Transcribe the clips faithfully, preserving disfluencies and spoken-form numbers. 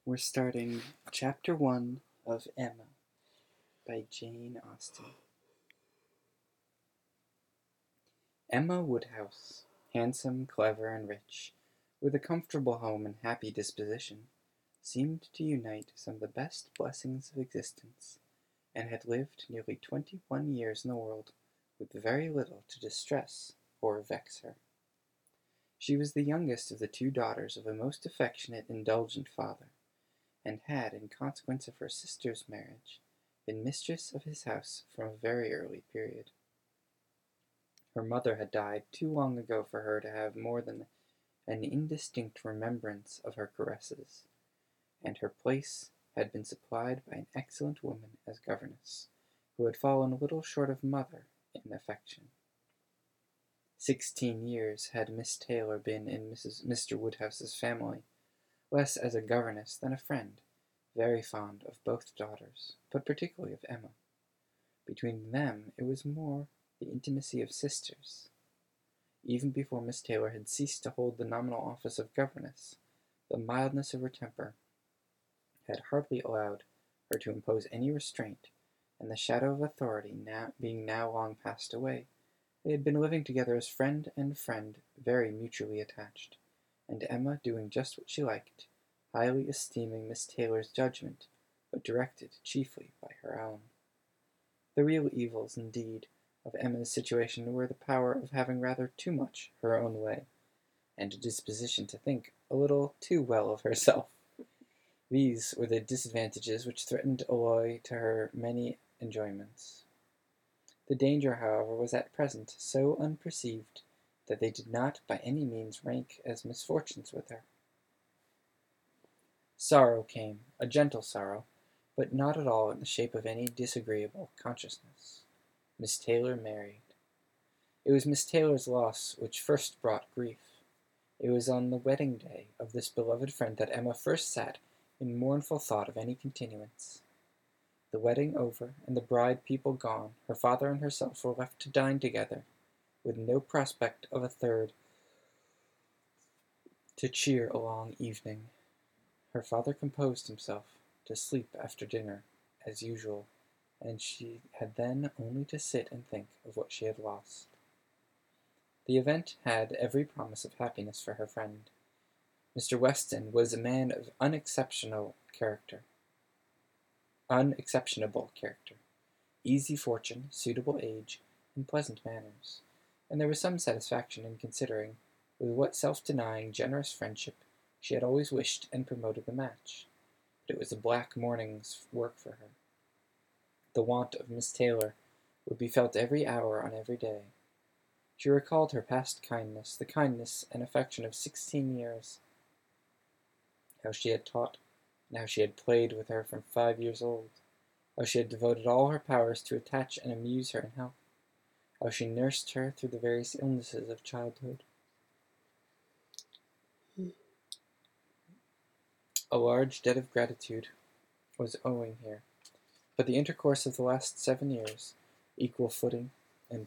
We're starting Chapter one of Emma by Jane Austen. Emma Woodhouse, handsome, clever, and rich, with a comfortable home and happy disposition, seemed to unite some of the best blessings of existence, and had lived nearly twenty-one years in the world with very little to distress or vex her. She was the youngest of the two daughters of a most affectionate, indulgent father, and had, in consequence of her sister's marriage, been mistress of his house from a very early period. Her mother had died too long ago for her to have more than an indistinct remembrance of her caresses, and her place had been supplied by an excellent woman as governess, who had fallen a little short of mother in affection. Sixteen years had Miss Taylor been in Missus Mister Woodhouse's family, less as a governess than a friend, very fond of both daughters, but particularly of Emma. Between them it was more the intimacy of sisters. Even before Miss Taylor had ceased to hold the nominal office of governess, the mildness of her temper had hardly allowed her to impose any restraint, and the shadow of authority now being now long passed away, they had been living together as friend and friend, very mutually attached, and Emma doing just what she liked, highly esteeming Miss Taylor's judgment, but directed chiefly by her own. The real evils, indeed, of Emma's situation were the power of having rather too much her own way, and a disposition to think a little too well of herself. These were the disadvantages which threatened to alloy to her many enjoyments. The danger, however, was at present so unperceived that they did not by any means rank as misfortunes with her. Sorrow came, a gentle sorrow, but not at all in the shape of any disagreeable consciousness. Miss Taylor married. It was Miss Taylor's loss which first brought grief. It was on the wedding day of this beloved friend that Emma first sat in mournful thought of any continuance. The wedding over, and the bride people gone, her father and herself were left to dine together, with no prospect of a third to cheer a long evening. Her father composed himself to sleep after dinner, as usual, and she had then only to sit and think of what she had lost. The event had every promise of happiness for her friend. Mister Weston was a man of unexceptionable character, unexceptionable character, easy fortune, suitable age, and pleasant manners, and there was some satisfaction in considering with what self-denying, generous friendship she had always wished and promoted the match. But it was a black morning's work for her. The want of Miss Taylor would be felt every hour on every day. She recalled her past kindness, the kindness and affection of sixteen years, how she had taught, and how she had played with her from five years old, how she had devoted all her powers to attach and amuse her and help, how she nursed her through the various illnesses of childhood. A large debt of gratitude was owing here, but the intercourse of the last seven years, equal footing, and,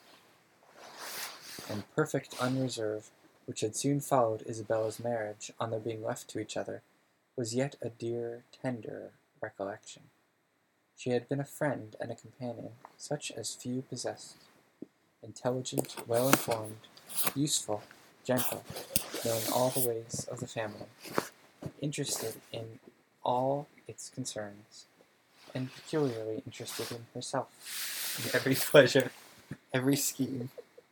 and perfect unreserve, which had soon followed Isabella's marriage on their being left to each other, was yet a dear, tender recollection. She had been a friend and a companion, such as few possessed, intelligent, well-informed, useful, gentle, knowing all the ways of the family, interested in all its concerns, and peculiarly interested in herself, in every pleasure, every scheme.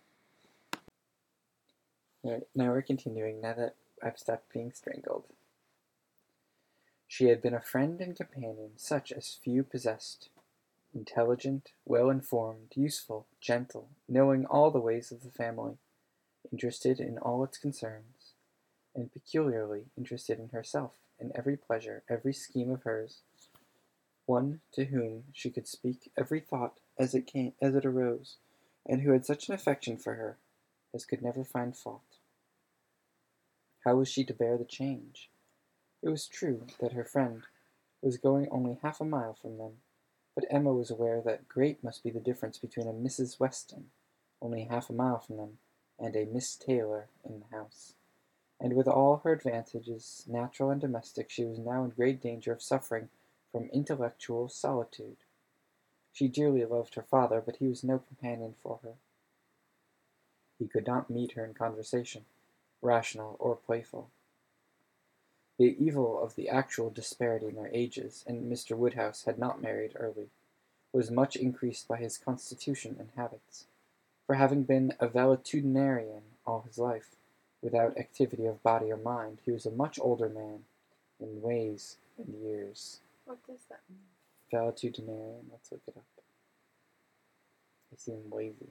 Right, now we're continuing, now that I've stopped being strangled. She had been a friend and companion such as few possessed, intelligent, well-informed, useful, gentle, knowing all the ways of the family, interested in all its concerns, and peculiarly interested in herself, in every pleasure, every scheme of hers, one to whom she could speak every thought as it came, as it arose, and who had such an affection for her as could never find fault. How was she to bear the change? It was true that her friend was going only half a mile from them, but Emma was aware that great must be the difference between a Missus Weston, only half a mile from them, and a Miss Taylor in the house, and with all her advantages, natural and domestic, she was now in great danger of suffering from intellectual solitude. She dearly loved her father, but he was no companion for her. He could not meet her in conversation, rational or playful. The evil of the actual disparity in their ages, and Mister Woodhouse had not married early, was much increased by his constitution and habits; for having been a valetudinarian all his life, without activity of body or mind, he was a much older man in ways and years. What does that mean? Valetudinarian, let's look it up. They seem lazy.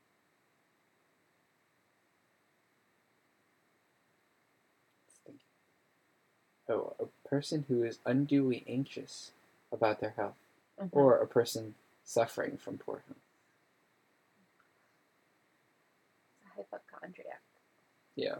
Let's think. Oh, a person who is unduly anxious about their health, Mhm. or a person suffering from poor health. A hypochondriac. Yeah.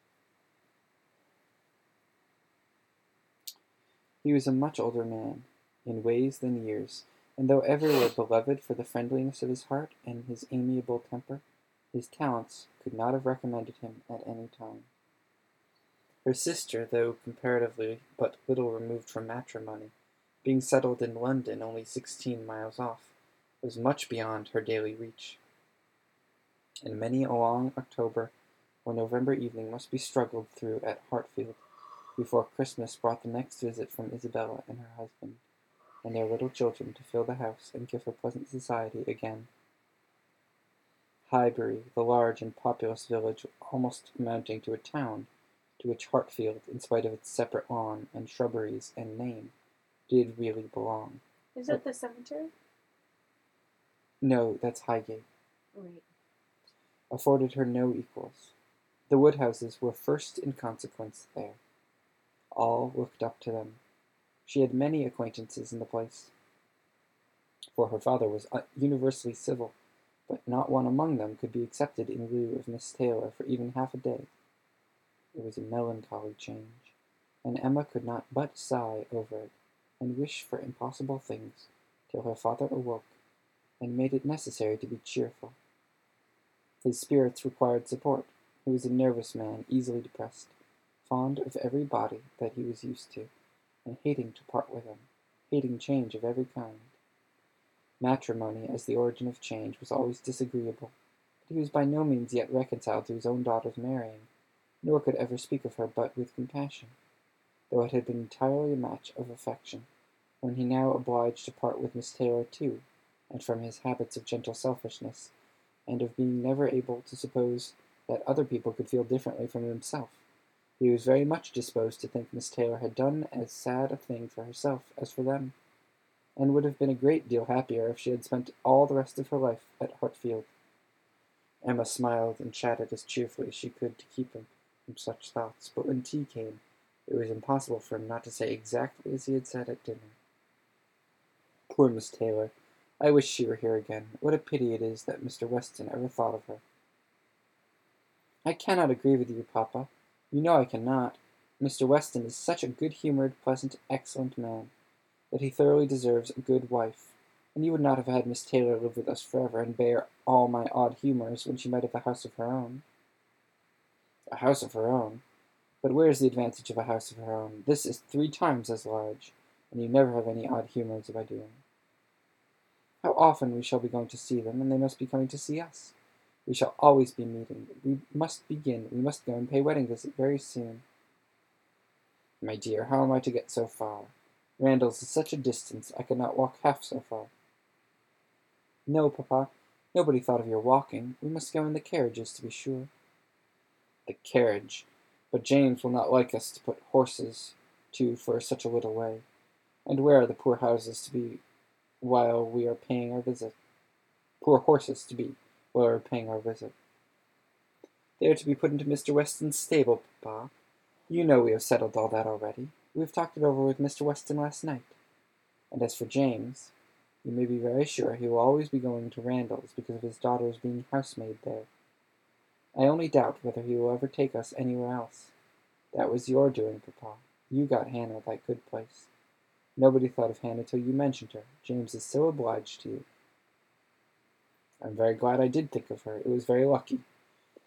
He was a much older man, in ways than years, and though everywhere beloved for the friendliness of his heart and his amiable temper, his talents could not have recommended him at any time. Her sister, though comparatively but little removed from matrimony, being settled in London only sixteen miles off, was much beyond her daily reach; and many a long October or November evening must be struggled through at Hartfield, before Christmas brought the next visit from Isabella and her husband, and their little children, to fill the house and give her pleasant society again. Highbury, the large and populous village almost amounting to a town, to which Hartfield, in spite of its separate lawn and shrubberies and name, did really belong. Is that the cemetery? No, that's Highgate. Right. Afforded her no equals. The Woodhouses were first in consequence there. All looked up to them. She had many acquaintances in the place, for her father was universally civil, but not one among them could be accepted in lieu of Miss Taylor for even half a day. It was a melancholy change, and Emma could not but sigh over it, and wish for impossible things, till her father awoke, and made it necessary to be cheerful. His spirits required support. He was a nervous man, easily depressed, fond of every body that he was used to, and hating to part with them, hating change of every kind. Matrimony, as the origin of change, was always disagreeable, but he was by no means yet reconciled to his own daughter's marrying, nor could ever speak of her but with compassion, though it had been entirely a match of affection, when he now obliged to part with Miss Taylor too, and from his habits of gentle selfishness, and of being never able to suppose that other people could feel differently from himself, he was very much disposed to think Miss Taylor had done as sad a thing for herself as for them, and would have been a great deal happier if she had spent all the rest of her life at Hartfield. Emma smiled and chatted as cheerfully as she could to keep him from such thoughts, but when tea came, it was impossible for him not to say exactly as he had said at dinner. Poor Miss Taylor! I wish she were here again. What a pity it is that Mister Weston ever thought of her. I cannot agree with you, papa. You know I cannot. Mister Weston is such a good-humoured, pleasant, excellent man, that he thoroughly deserves a good wife, and you would not have had Miss Taylor live with us forever and bear all my odd humours when she might have a house of her own. A house of her own? But where is the advantage of a house of her own? This is three times as large, and you never have any odd humours by doing. How often we shall be going to see them, and they must be coming to see us. We shall always be meeting. We must begin. We must go and pay wedding visit very soon. My dear, how am I to get so far? Randalls is such a distance, I could not walk half so far. No, papa, nobody thought of your walking. We must go in the carriages, to be sure. The carriage! But James will not like us to put horses to for such a little way. And where are the poor houses to be while we are paying our visit? Poor horses to be while we are paying our visit. They are to be put into Mister Weston's stable, papa. You know we have settled all that already. We have talked it over with Mister Weston last night. And as for James, you may be very sure he will always be going to Randalls because of his daughter's being housemaid there. I only doubt whether he will ever take us anywhere else. That was your doing, papa. You got Hannah that good place. Nobody thought of Hannah till you mentioned her. James is so obliged to you. I'm very glad I did think of her. It was very lucky.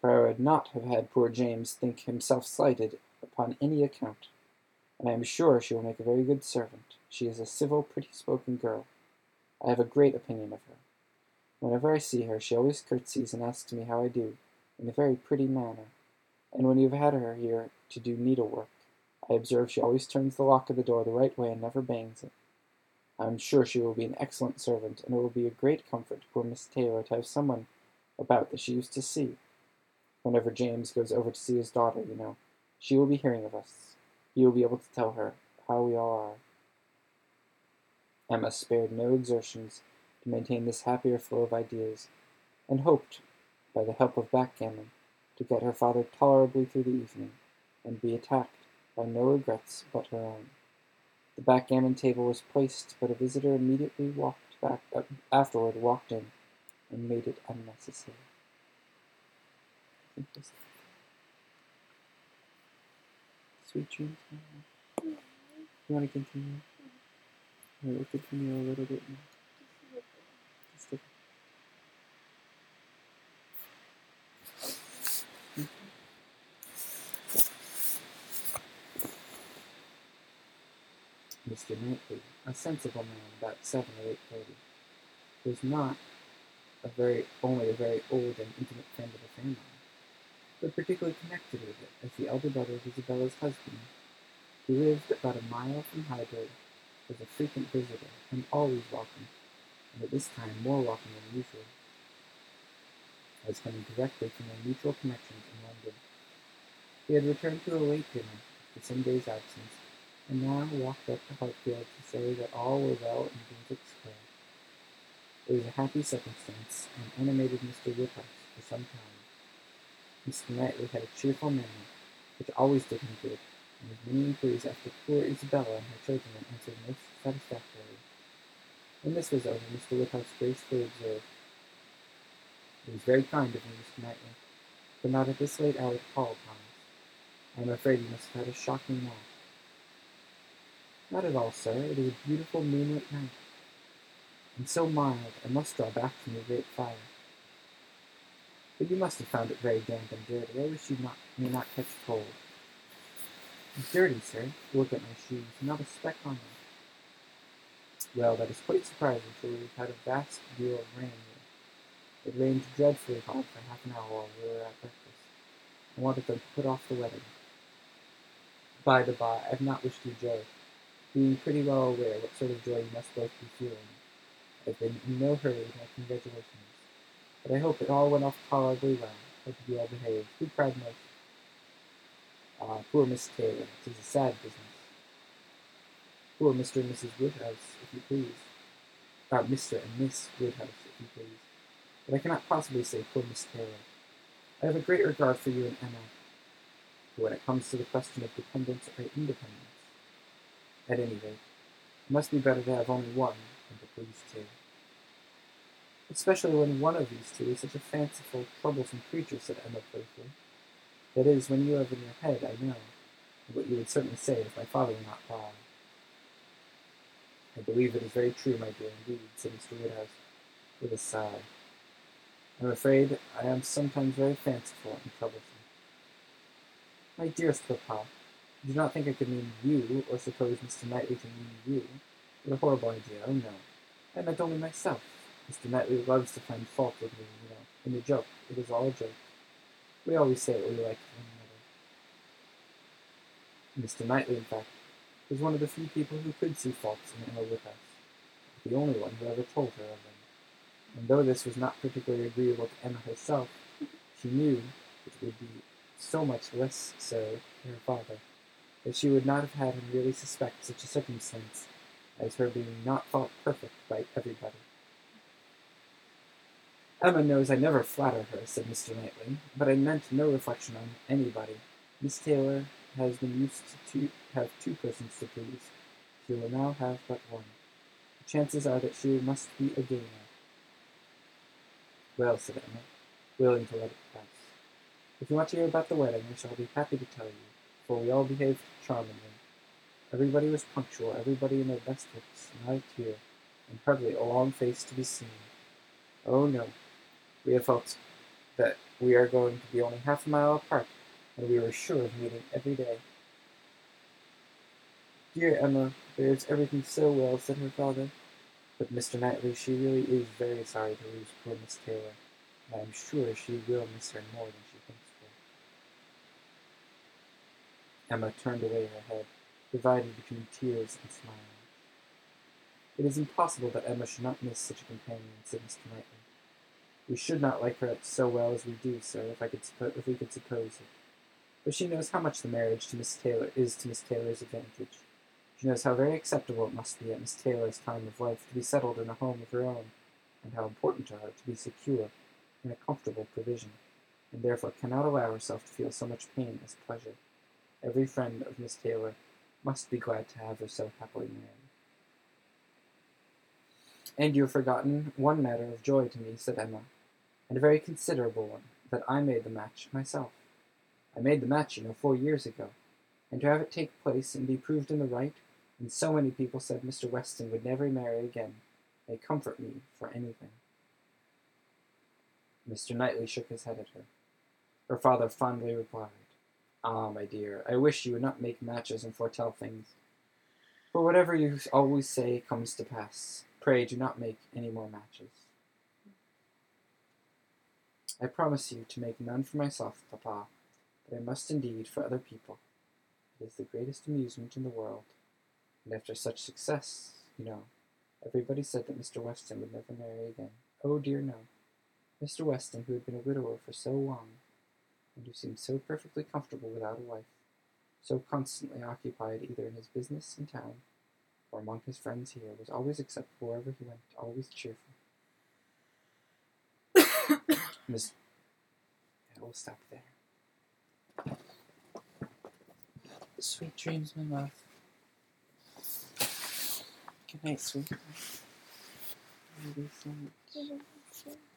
for I would not have had poor James think himself slighted upon any account, and I am sure she will make a very good servant. She is a civil, pretty-spoken girl. I have a great opinion of her. Whenever I see her, she always curtsies and asks me how I do, in a very pretty manner, and when you have had her here to do needlework, I observe she always turns the lock of the door the right way and never bangs it. I am sure she will be an excellent servant, and it will be a great comfort to poor Miss Taylor to have someone about that she used to see. Whenever James goes over to see his daughter, you know, she will be hearing of us. He will be able to tell her how we all are. Emma spared no exertions to maintain this happier flow of ideas, and hoped, by the help of backgammon, to get her father tolerably through the evening, and be attacked by no regrets but her own. The backgammon table was placed, but a visitor immediately walked back uh, afterward walked in, and made it unnecessary. I think this sweet dreams. You want to continue? All right, we'll continue a little bit more. Just a Mister Knightley, a sensible man about seven or eight thirty, was not a very only a very old and intimate friend of the family, but particularly connected with it as the elder brother of Isabella's husband. He lived about a mile from Highbury, was a frequent visitor, and always welcome, and at this time more welcome than usual, as coming directly from their mutual connections in London. He had returned to a late dinner after some days' absence, and now walked up to Hartfield to say that all were well in Brunswick Square. It was a happy circumstance, and animated Mister Woodhouse for some time. Mister Knightley had a cheerful manner, which always did him good, and his many inquiries after poor Isabella and her children were answered most satisfactorily. When this was over, Mister Woodhouse gracefully observed, "It was very kind of you, Mister Knightley, but not at this late hour to call upon us. I am afraid you must have had a shocking nap." "Not at all, sir. It is a beautiful moonlit night, and so mild, I must draw back from the great fire. But you must have found it very damp and dirty. I wish you not, may not catch cold." "Dirty, sir? Look at my shoes. Not a speck on them." "Well, that is quite surprising, for we have had a vast deal of rain here. It rained dreadfully hard for half an hour while we were at breakfast. I wanted them to put off the wedding. By the by, I have not wished you joy, being pretty well aware what sort of joy you must both be feeling. I have been in no hurry with my congratulations, but I hope it all went off tolerably well. Hope you all behaved. Who cried most?" "Ah, poor Miss Taylor. It is a sad business." "Poor Mister and Missus Woodhouse, if you please. Ah, Mister and Miss Woodhouse, if you please. But I cannot possibly say poor Miss Taylor. I have a great regard for you and Emma, but when it comes to the question of dependence or independence, at any rate, it must be better to have only one than to please two. Especially when one of these two is such a fanciful, troublesome creature," said Emma playfully. "That is, when you have in your head, I know, what you would certainly say if my father were not by." "I believe it is very true, my dear, indeed," said Mister Woodhouse, with a sigh. "I am afraid I am sometimes very fanciful and troublesome." "My dearest papa, I do not think I could mean you, or suppose Mister Knightley to mean you. What a horrible idea! Oh no, I meant only myself. Mister Knightley loves to find fault with me, you know, in a joke. It is all a joke. We always say what we like of one another." Mister Knightley, in fact, was one of the few people who could see faults in Emma Woodhouse, but the only one who ever told her of them. And though this was not particularly agreeable to Emma herself, she knew it would be so much less so to her father, that she would not have had him really suspect such a circumstance as her being not thought perfect by everybody. "Emma knows I never flatter her," said Mister Knightley, "but I meant no reflection on anybody. Miss Taylor has been used to have two persons to please. She will now have but one. The chances are that she must be a gainer." "Well," said Emma, willing to let it pass, "if you want to hear about the wedding, I shall be happy to tell you, for we all behaved charmingly. Everybody was punctual, everybody in their best looks, not a tear, and hardly a long face to be seen. Oh no, we have felt that We are going to be only half a mile apart, and we were sure of meeting every day." "Dear Emma bears everything so well," said her father. "But, Mister Knightley, she really is very sorry to lose poor Miss Taylor, and I am sure she will miss her more than she thinks for." Emma turned away her head, divided between tears and smiles. "It is impossible that Emma should not miss such a companion," said Mister Knightley. "We should not like her so well as we do, sir, if I could suppo- if we could suppose it. But she knows how much the marriage to Miss Taylor is to Miss Taylor's advantage. She knows how very acceptable it must be at Miss Taylor's time of life to be settled in a home of her own, and how important to her to be secure in a comfortable provision, and therefore cannot allow herself to feel so much pain as pleasure. Every friend of Miss Taylor must be glad to have her so happily married." "And you have forgotten one matter of joy to me," said Emma, "and a very considerable one, that I made the match myself. I made the match, you know, four years ago, and to have it take place and be proved in the right, and so many people said Mister Weston would never marry again, may comfort me for anything." Mister Knightley shook his head at her. Her father fondly replied, "Ah, my dear, I wish you would not make matches and foretell things, for whatever you always say comes to pass. Pray do not make any more matches." "I promise you to make none for myself, papa, but I must indeed for other people. It is the greatest amusement in the world, and after such success, you know, everybody said that Mister Weston would never marry again. Oh dear, no. Mister Weston, who had been a widower for so long, and who seemed so perfectly comfortable without a wife, so constantly occupied either in his business in town or among his friends here, was always acceptable wherever he went, always cheerful." Miss, yeah, we'll stop there. Sweet dreams, my love. Good night, sweetheart. I love you so much.